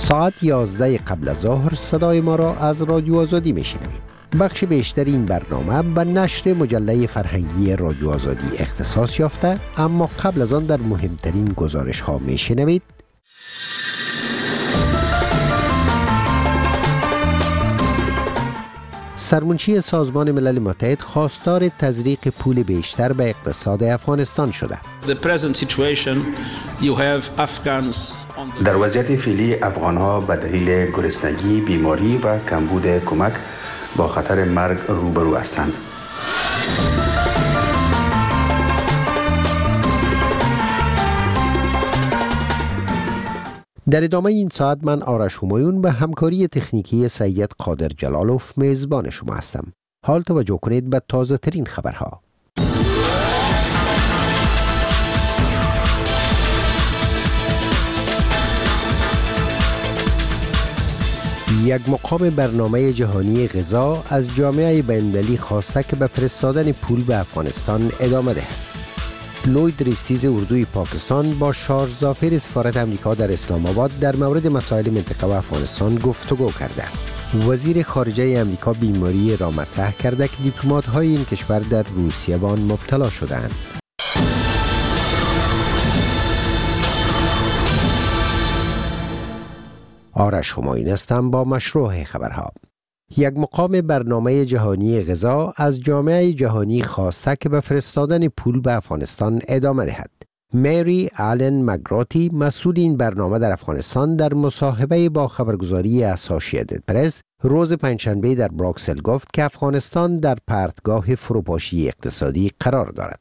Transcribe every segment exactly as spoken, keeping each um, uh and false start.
ساعت یازده قبل از ظهر صدای ما را از رادیو آزادی میشنوید. بخش بیشتر این برنامه به نشر مجله فرهنگی رادیو آزادی اختصاص یافته، اما قبل از آن در مهمترین گزارش ها میشنوید. سرمنشی سازمان ملل متحد خواستار تزریق پول بیشتر به اقتصاد افغانستان شده. در وضعیت فعلی افغان‌ها به دلیل گرسنگی، بیماری و کمبود کمک با خطر مرگ روبرو هستند. در ادامه این ساعت من آرش همایون به همکاری تکنیکی سید قادر جلالوف میزبان شما هستم. حال توجه کنید به تازه ترین خبرها. یک مقام برنامه جهانی غذا از جامعه بین‌المللی خواسته که به فرستادن پول به افغانستان ادامه دهد. لوید ریستیز اردوی پاکستان با شارژ ظافر سفارت امریکا در اسلام آباد در مورد مسائل منطقه و افغانستان گفتگو کرده. وزیر خارجه امریکا بیماری را مطرح کرده که دیپلمات‌های این کشور در روسیه به آن مبتلا شده‌اند. آرش همایون هستم با مشروع خبرها. یک مقام برنامه جهانی غذا از جامعه جهانی خواسته که به فرستادن پول به افغانستان ادامه دهد. مری آلن مگراتی، مسئول این برنامه در افغانستان، در مصاحبه با خبرگزاری اسوسییتد پرس روز پنجشنبه در بروکسل گفت که افغانستان در پرتگاه فروپاشی اقتصادی قرار دارد.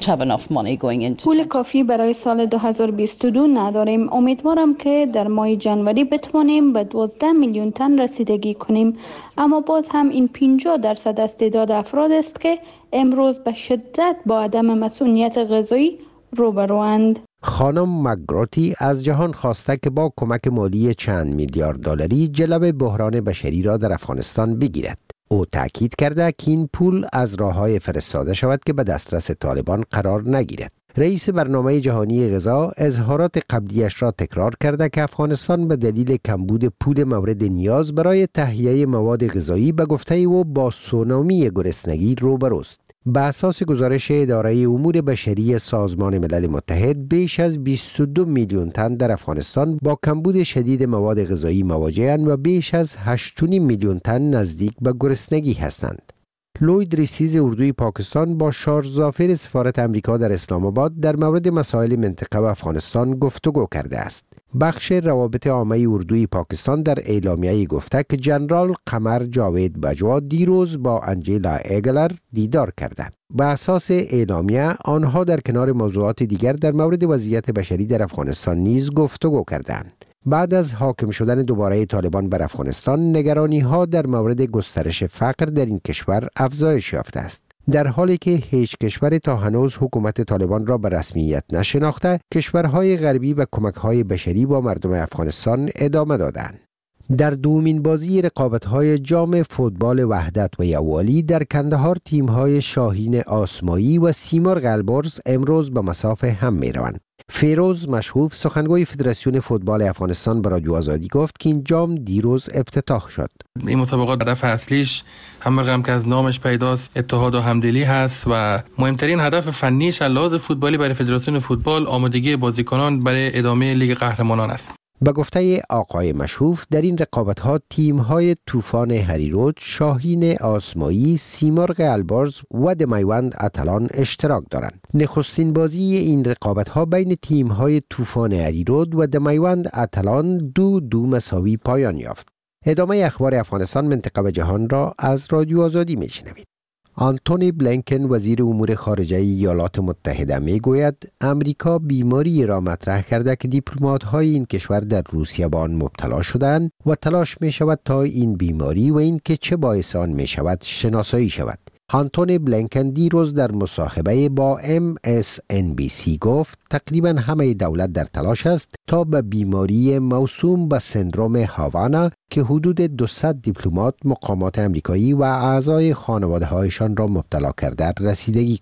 پول کافی برای سال دو هزار و بیست و دو نداریم. امیدوارم که در ماه جنوری بتوانیم به دوازده میلیون تن رسیدگی کنیم، اما باز هم این پنجاه درصد از تعداد افراد است که امروز به شدت با عدم مسئولیت غذایی روبروند. خانم مگراتی از جهان خواسته که با کمک مالی چند میلیارد دلاری جلوه بحران بشری را در افغانستان بگیرد. او تأکید کرده که این پول از راه‌های فرستاده شود که به دسترس طالبان قرار نگیرد. رئیس برنامه جهانی غذا اظهارات قبلیش را تکرار کرده که افغانستان به دلیل کمبود پول مورد نیاز برای تهیه مواد غذایی به گفته او با سونامی گرسنگی روبروست. به اساس گزارش اداره امور بشری سازمان ملل متحد، بیش از بیست و دو میلیون تن در افغانستان با کمبود شدید مواد غذایی مواجه‌اند و بیش از هشت و نیم میلیون تن نزدیک به گرسنگی هستند. لوید ریستیز اردوی پاکستان با شارژ ظافر سفارت امریکا در اسلام آباد در مورد مسائل منطقه و افغانستان گفتگو کرده است. بخش روابط عامه اردوی پاکستان در اعلامیه گفته که جنرال قمر جاوید بجوا دیروز با انجیلا ایگلر دیدار کرده. به اساس اعلامیه آنها در کنار موضوعات دیگر در مورد وضعیت بشری در افغانستان نیز گفتگو کردند. بعد از حاکم شدن دوباره طالبان بر افغانستان، نگرانی‌ها در مورد گسترش فقر در این کشور افزایش یافته است. در حالی که هیچ کشور تا هنوز حکومت طالبان را به رسمیت نشناخته، کشورهای غربی به کمک‌های بشری با مردم افغانستان ادامه دادند. در دومین بازی رقابت‌های جام فوتبال وحدت و یووالی در کندهار، تیم‌های شاهین آسمایی و سیمرغ البرز امروز به مساف هم می‌روند. فیروز مشهوف، سخنگوی فدراسیون فوتبال افغانستان، به رادیو آزادی گفت که این جام دیروز افتتاح شد. این مسابقات هدف اصلیش همراه هم که از نامش پیداست اتحاد و همدلی هست و مهمترین هدف فنیش از لحاظ فوتبالی برای فدراسیون فوتبال آمادگی بازیکنان برای ادامه لیگ قهرمانان است. به گفته آقای مشهوف، در این رقابت‌ها تیم‌های طوفان هریرود، شاهین آسمایی، سیمرغ البرز و دمیوند اتلان اشتراک دارند. نخستین بازی این رقابت‌ها بین تیم‌های طوفان هریرود و دمیوند اتلان دو دو مساوی پایان یافت. ادامه اخبار افغانستان، منطقه و جهان را از رادیو آزادی می‌شنوید. آنتونی بلینکن، وزیر امور خارجه ایالات متحده، میگوید امریکا بیماری را مطرح کرده که دیپلمات‌های این کشور در روسیه با آن مبتلا شدند و تلاش می شود تا این بیماری و این که چه باعث آن می شود شناسایی شود. آنتونی بلینکن دیروز در مصاحبه با ام اس ان بی سی گفت تقریبا همه دولت در تلاش است تا به بیماری موسوم به سندروم هاوانا که حدود دویست دیپلمات، مقامات امریکایی و اعضای خانواده‌هایشان را مبتلا کرده رسیدگی کند.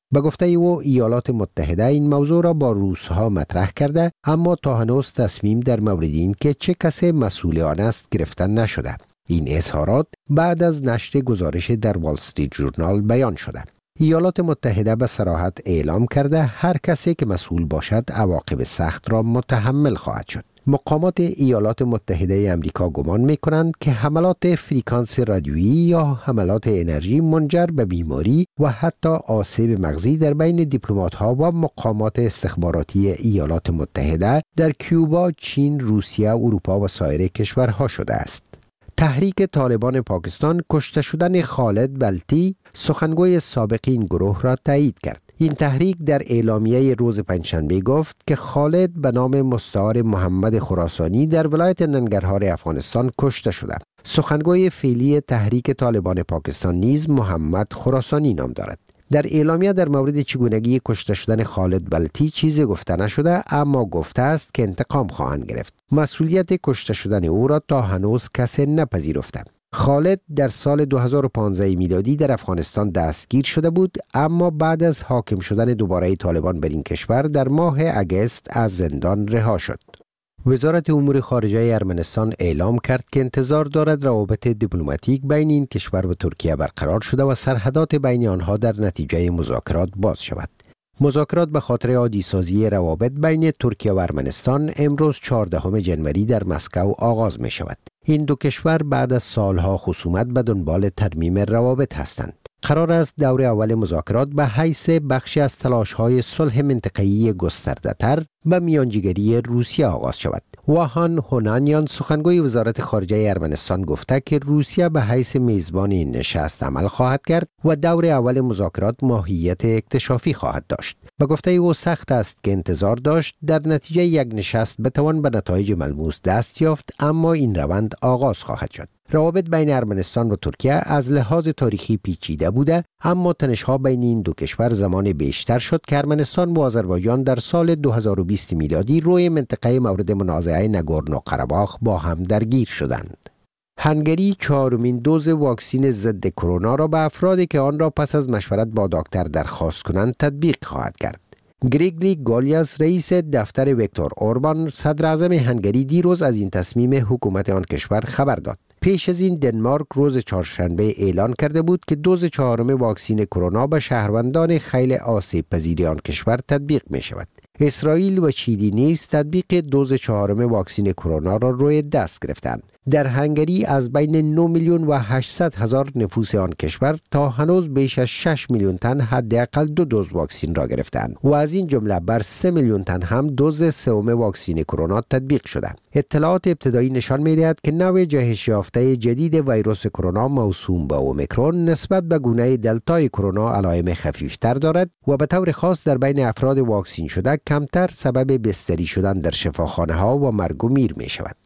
به گفته او ایالات متحده این موضوع را با روس‌ها مطرح کرده، اما تا هنوز تصمیم در مورد این که چه کسی مسئول آن است گرفته نشده. این اظهارات بعد از نشر گزارش در وال استریت ژورنال بیان شده. ایالات متحده به صراحت اعلام کرده هر کسی که مسئول باشد عواقب سخت را متحمل خواهد شد. مقامات ایالات متحده امریکا گمان می‌کنند که حملات فریکانس رادیویی یا حملات انرژی منجر به بیماری و حتی آسیب مغزی در بین دیپلمات‌ها و مقامات استخباراتی ایالات متحده در کیوبا، چین، روسیه، اروپا و سایر کشورها شده است. تحریک طالبان پاکستان کشته شدن خالد بلتی، سخنگوی سابق این گروه را تایید کرد. این تحریک در اعلامیه روز پنجشنبه گفت که خالد به نام مستعار محمد خراسانی در ولایت ننگرهار افغانستان کشته شده. سخنگوی فعلی تحریک طالبان پاکستان نیز محمد خراسانی نام دارد. در اعلامیه در مورد چگونگی کشته شدن خالد بلتی چیزی گفته نشده، اما گفته است که انتقام خواهند گرفت. مسئولیت کشته شدن او را تا هنوز کسی نپذیرفته. خالد در سال دو هزار و پانزده میلادی در افغانستان دستگیر شده بود، اما بعد از حاکم شدن دوباره طالبان بر این کشور در ماه اگست از زندان رها شد. وزارت امور خارجه ارمنستان اعلام کرد که انتظار دارد روابط دیپلماتیک بین این کشور و ترکیه برقرار شده و سرحدات بین آنها در نتیجه مذاکرات باز شود. مذاکرات به خاطر عادی‌سازی روابط بین ترکیه و ارمنستان امروز چهاردهم ژانویه در مسکو آغاز می شود. این دو کشور بعد از سالها خصومت به دنبال ترمیم روابط هستند. قرار است دور اول مذاکرات به حیث بخشی از تلاش‌های صلح منطقه‌ای گسترده‌تر به میانجیگری روسیه آغاز شود. واهان هونانیان سخنگوی وزارت خارجه ارمنستان گفته که روسیه به حیث میزبان این نشست عمل خواهد کرد و دور اول مذاکرات ماهیت اکتشافی خواهد داشت. به گفته او سخت است که انتظار داشت در نتیجه یک نشست بتوان به نتایج ملموس دست یافت، اما این روند آغاز خواهد شد. روابط بین ارمنستان و ترکیه از لحاظ تاریخی پیچیده بوده، اما تنش‌ها بین این دو کشور زمان بیشتر شد که ارمنستان و آذربایجان در سال دو هزار و بیست میلادی روی منطقه مورد منازعه نگورنو قره‌باخ با هم درگیر شدند. هنگری چهارمین دوز واکسین ضد کرونا را به افرادی که آن را پس از مشورت با دکتر درخواست کنند تطبیق خواهد کرد. گریگوری گالیاس رئیس دفتر ویکتور اوربان صدر اعظم هنگری دیروز از این تصمیم حکومت آن کشور خبر داد. پیش از این دنمارک روز چهارشنبه اعلان کرده بود که دوز چهارم واکسین کرونا به شهروندان خیلی آسیب پذیر آن کشور تطبیق می شود. اسرائیل و چیلی نیز تطبیق دوز چهارم واکسین کرونا را روی دست گرفتند. در هنگری از بین نه میلیون و هشتصد هزار نفوس آن کشور تا هنوز بیش از شش میلیون تن حداقل دو دوز واکسین را گرفتند و از این جمله بر سه میلیون تن هم دوز سوم واکسین کرونا تطبیق شده. اطلاعات ابتدایی نشان می‌دهد که نوع جهش یافته جدید ویروس کرونا موسوم به اومیکرون نسبت به گونه دلتای کرونا علائم خفیفتر دارد و به طور خاص در بین افراد واکسین شده کمتر سبب بستری شدن در شفاخانه‌ها و مرگ و میر می‌شود.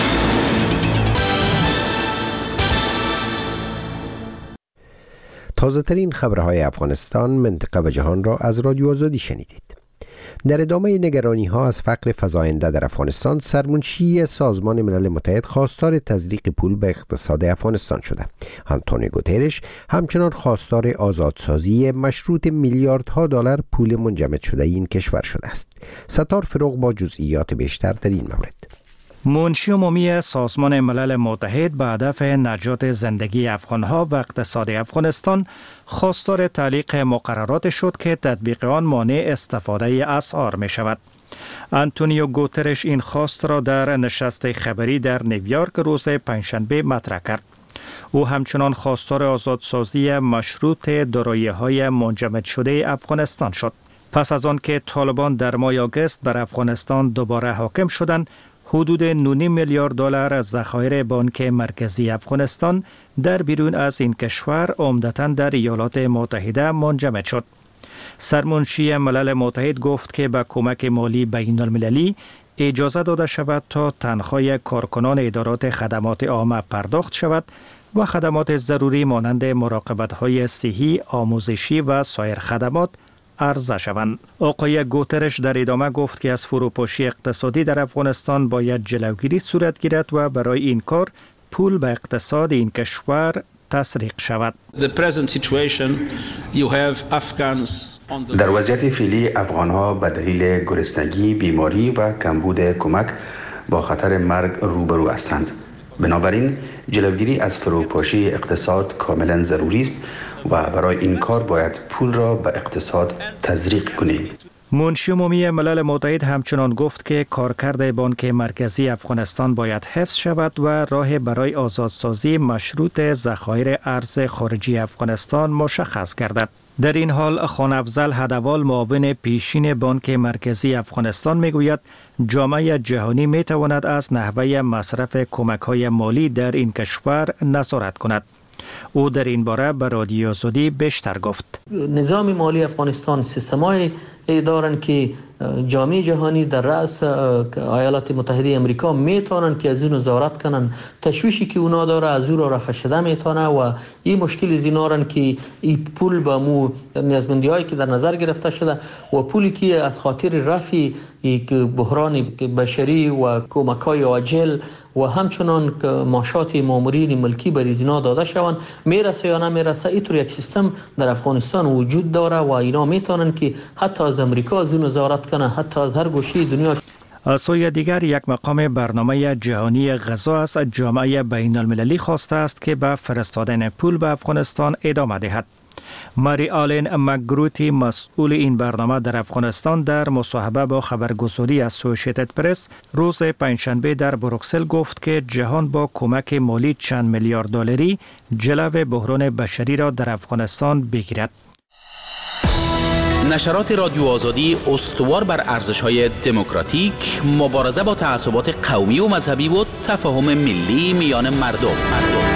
تازه ترین خبرهای افغانستان، منطقه و جهان را از رادیو آزادی شنیدید. در ادامه نگرانی ها از فقر فزاینده در افغانستان، سرمنشی سازمان ملل متحد خواستار تزریق پول به اقتصاد افغانستان شده. آنتونیو گوترش همچنان خواستار آزادسازی مشروط میلیاردها دلار پول منجمد شده این کشور شده است. ستار فروغ با جزئیات بیشتر در این مورد. منشی عمومی سازمان ملل متحد به هدف نجات زندگی افغانها و اقتصاد افغانستان خواستار تعلیق مقررات شد که تطبیق آن مانع استفاده اسعار می شود. آنتونیو گوترش این خواست را در نشست خبری در نیویورک روز پنجشنبه مطرح کرد. او همچنان خواستار آزادسازی مشروط دارایی‌های منجمد شده افغانستان شد. پس از آن که طالبان در ماه آگوست بر افغانستان دوباره حاکم شدند، حدود نه میلیارد دلار از ذخایر بانک مرکزی افغانستان در بیرون از این کشور عمدتاً در ایالات متحده منجمد شد. سرمنشی ملل متحد گفت که به کمک مالی بین المللی اجازه داده شود تا تنخواه کارکنان ادارات خدمات عامه پرداخت شود و خدمات ضروری مانند مراقبت‌های صحی، آموزشی و سایر خدمات عرضه شوند. آقای گوترش در ادامه گفت که از فروپاشی اقتصادی در افغانستان باید جلوگیری صورت گیرد و برای این کار پول به اقتصاد این کشور تسریق شود. در وضعیت فعلی افغان‌ها به دلیل گرسنگی، بیماری و کمبود کمک با خطر مرگ روبرو هستند. بنابراین جلوگیری از فروپاشی اقتصاد کاملا ضروری است و برای این کار باید پول را به اقتصاد تزریق کنیم. منشی عمومی ملل متحد همچنان گفت که کارکرد بانک مرکزی افغانستان باید حفظ شود و راه برای آزادسازی مشروط ذخایر ارز خارجی افغانستان مشخص گردد. در این حال خان افضل هدوال معاون پیشین بانک مرکزی افغانستان میگوید جامعه جهانی میتواند از نحوه مصرف کمک‌های مالی در این کشور نظارت کند. او در این باره به رادیو آزادی بیشتر گفت. نظام مالی افغانستان سیستم‌های دارند که جامعه جهانی در رأس ایالات متحده امریکا میتونن که از اون نظارت کنن. تشویشی که اونا داره از او را رفع شده میتونه و این مشکل از اینارن که این پول با مو نیازمندی هایی که در نظر گرفته شده و پولی که از خاطر رفع بحران بشری و کمک های عاجل و همچنان معاشات مامورین ملکی بر اینا داده شوند میرسه یا نمیرسه. اینطور یک سیستم در افغانستان وجود داره و اینا میتونن که حتی از امریکا از اون نظارت کنه، حتی از هر گوشه دنیا. از سوی دیگر یک مقام برنامه جهانی غذا از جامعه بین المللی خواسته است که به فرستادن پول به افغانستان ادامه دهد. ماری آلن مکگروتی مسئول این برنامه در افغانستان در مصاحبه با خبرگزاری اسوسییتد پرس روز پنجشنبه در بروکسل گفت که جهان با کمک مالی چند میلیارد دلاری جلو بحران بشری را در افغانستان بگیرد. نشرات رادیو آزادی استوار بر ارزش‌های دموکراتیک، مبارزه با تعصبات قومی و مذهبی و تفاهم ملی میان مردم. مردم.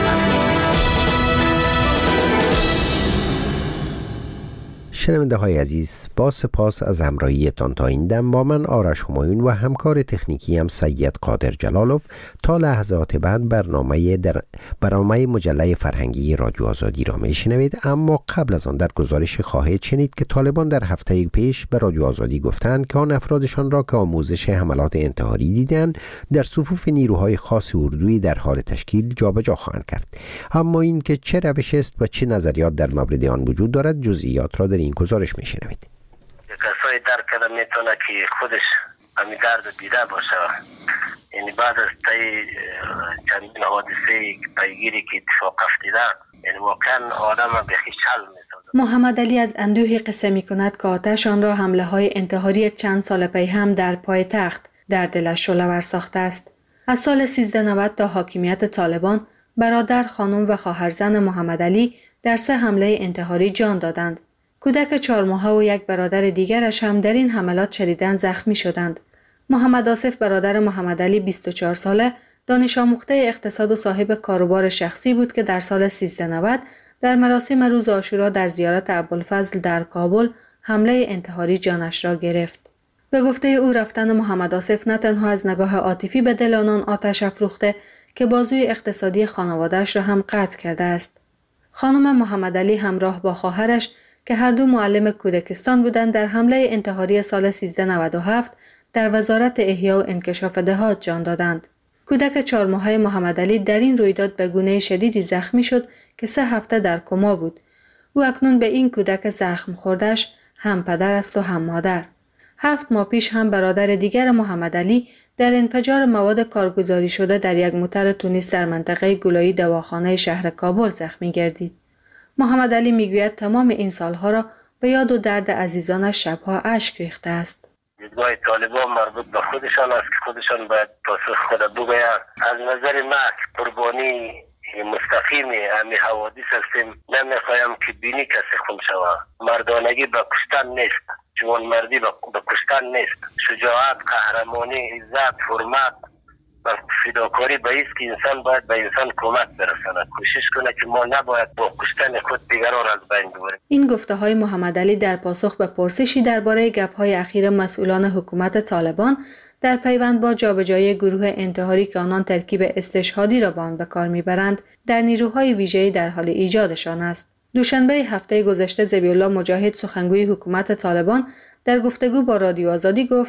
شنونده های عزیز، با سپاس از همراهیتان تا این دم. با من آرش همایون و همکار تکنیکی هم سید قادر جلالوف تا لحظات بعد برنامه در برنامه مجله فرهنگی رادیو آزادی را میشنوید. اما قبل از آن در گزارش خواهید شنید که طالبان در هفته پیش به رادیو آزادی گفتند که آن افرادشان را که آموزش حملات انتحاری دیدند در صفوف نیروهای خاص اردویی در حال تشکیل جابجا خواهند کرد. اما این که چه روش است و چه نظریات در مورد آن وجود دارد، جزئیات را در این گزارش میشنوید. کسایی درک کرده میتونه که خودش همین درد دیده باشه، یعنی بعد از طی چندین حادثه پیگیری که اتفاق افتاده، یعنی واقعا آدم بخی شل میسازه. محمد علی از اندوهی قصه میکند که آتش آن را حمله های انتحاری چند سال پی هم در پای تخت در دلش شعله‌ور ساخته است. از سال سیزده نود تا حاکمیت طالبان، برادر، خانم و خواهرزن محمد علی در سه حمله انتحاری جان دادند. کودک چهار ماهه و یک برادر دیگرش هم در این حملات شدیداً زخمی شدند. محمد آصف برادر محمد علی بیست و چهار ساله دانش آموخته اقتصاد و صاحب کاروبار شخصی بود که در سال سیزده نود در مراسم روز عاشورا در زیارت ابوالفضل در کابل حمله انتحاری جانش را گرفت. به گفته او رفتن محمد آصف نه تنها از نگاه عاطفی به دل آنان آتش افروخته که بازوی اقتصادی خانواده‌اش را هم قطع کرده است. خانم محمد علی همراه با خواهرش که هر دو معلم کودکستان بودند در حمله انتحاری سال سیزده نود و هفت در وزارت احیا و انکشاف دهات جان دادند. کودک چهار ماهه محمد علی در این رویداد به گونه شدیدی زخمی شد که سه هفته در کما بود. او اکنون به این کودک زخم خوردش هم پدر است و هم مادر. هفت ماه پیش هم برادر دیگر محمد علی در انفجار مواد کارگزاری شده در یک موتر تونیس در منطقه گلایی دواخانه شهر کابل زخمی گردید. محمد علی میگوید تمام این سالها را به یاد و درد عزیزانش شبها اشک ریخته است. دیدگاه طالبان مربوط به خودشان است که خودشان باید پاسخ خود بگویند. از نظر ما قربانی مستقیم همین حوادث هستیم. نمیخوایم که بینی کسی خون شود. مردانگی به کشتن نیست، جوانمردی به کشتن نیست. شجاعت، قهرمانی، عزت، حرمت و فداکاری به ایست که انسان باید به انسان کمک برساند. کوشش کنه که ما نباید با کشتن خود دیگران از بین ببریم. این گفته های محمد علی در پاسخ به پرسشی درباره گپ های اخیر مسئولان حکومت طالبان در پیوند با جابجایی گروه انتحاری که آنان ترکیب استشهادی را به آن به کار میبرند در نیروهای ویژه‌ای در حال ایجادشان است. دوشنبه هفته گذشته ذبیح الله مجاهد سخنگوی حکومت طالبان در گفتگو با رادیو آزادی گفت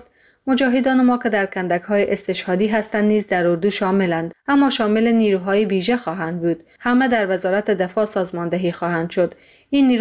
مجاهدان ما که در کندک‌های استشهادی هستند نیز در اردو شاملند، اما شامل نیروهای ویژه خواهند بود. همه در وزارت دفاع سازماندهی خواهند شد. این